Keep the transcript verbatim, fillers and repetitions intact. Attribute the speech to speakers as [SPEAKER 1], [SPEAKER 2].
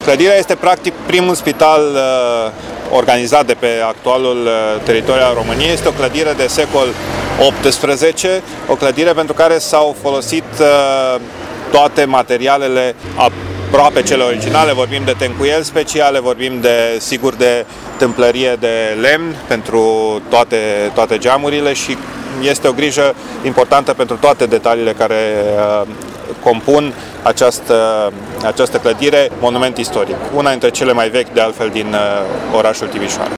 [SPEAKER 1] Clădirea este practic primul spital uh, organizat de pe actualul uh, teritoriu al României. Este o clădire de secol optsprezece, o clădire pentru care s-au folosit uh, toate materialele aproape cele originale. Vorbim de tencuieli speciale, vorbim de, sigur, de tâmplărie de lemn pentru toate, toate geamurile și este o grijă importantă pentru toate detaliile care uh, compun această, această clădire, monument istoric, una dintre cele mai vechi de altfel din uh, orașul Timișoara.